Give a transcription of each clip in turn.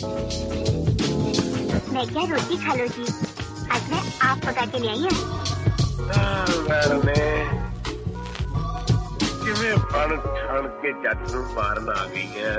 मैं क्या रोटी खा लो जी, आज मैं आप पका के ले आई हूँ। किਵੇਂ ਬਣ ਛਣ ਕੇ ਜੱਟ ਨੂੰ ਮਾਰਨ ਆ ਗਈ ਹੈ।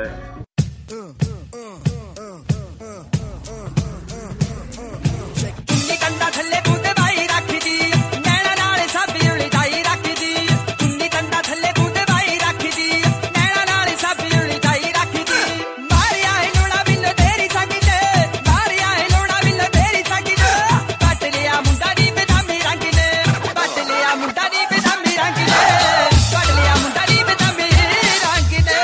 ਕੰਡਾ ਥੱਲੇ ਬੂਟੇ ਬਾਈ ਰੱਖਦੀ ਨੈਣਾ ਨਾਲ ਸਾਬੀ ਉਲਝਾਈ ਰੱਖਦੀ ਕੁੰਨੀ ਕੰਡਾ ਥੱਲੇ ਬੂਟੇ ਬਾਈ ਰੱਖਦੀ ਨੈਣਾ ਨਾਲ ਸਾਬੀ ਉਲਝਾਈ ਰੱਖਦੀ ਮਾਰਿਆ ਏ ਲੋਣਾ ਬਿੱਲ ਤੇਰੀ ਸਾਗੀ ਤੇ ਮਾਰਿਆ ਏ ਲੋਣਾ ਬਿੱਲ ਤੇਰੀ ਸਾਗੀ ਤੇ ਕੱਟ ਲਿਆ ਮੁੰਡਾ ਦੀ ਬਦਾਮੀ ਰੰਗ ਨੇ ਕੱਟ ਲਿਆ ਮੁੰਡਾ ਦੀ ਬਦਾਮੀ ਰੰਗ ਨੇ ਕੱਟ ਲਿਆ ਮੁੰਡਾ ਦੀ ਬਦਾਮੀ ਰੰਗ ਨੇ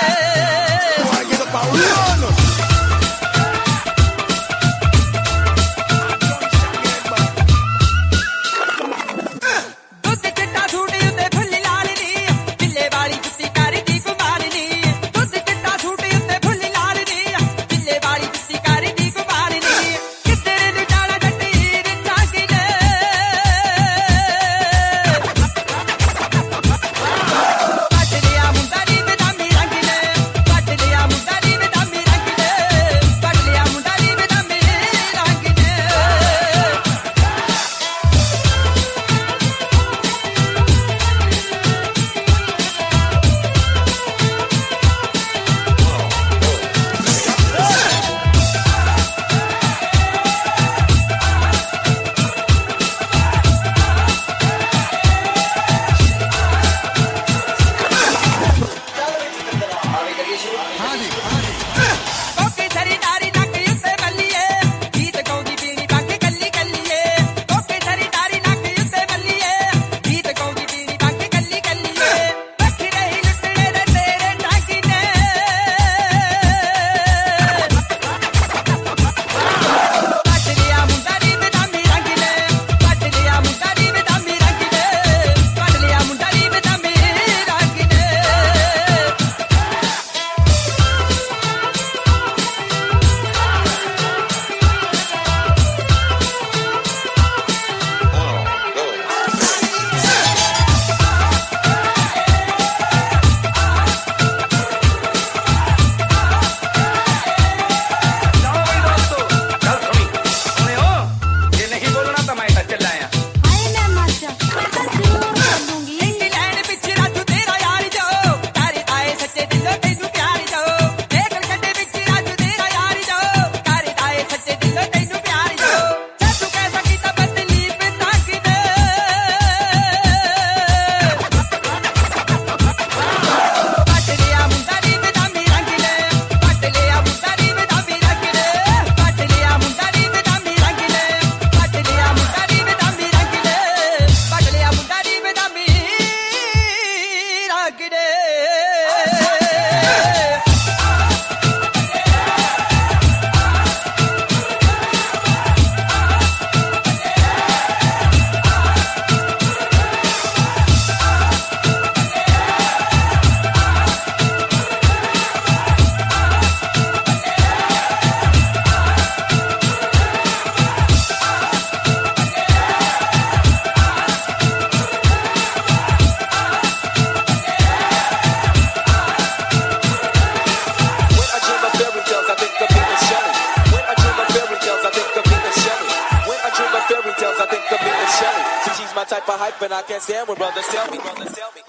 Type of hype and I can't stand when brothers tell me.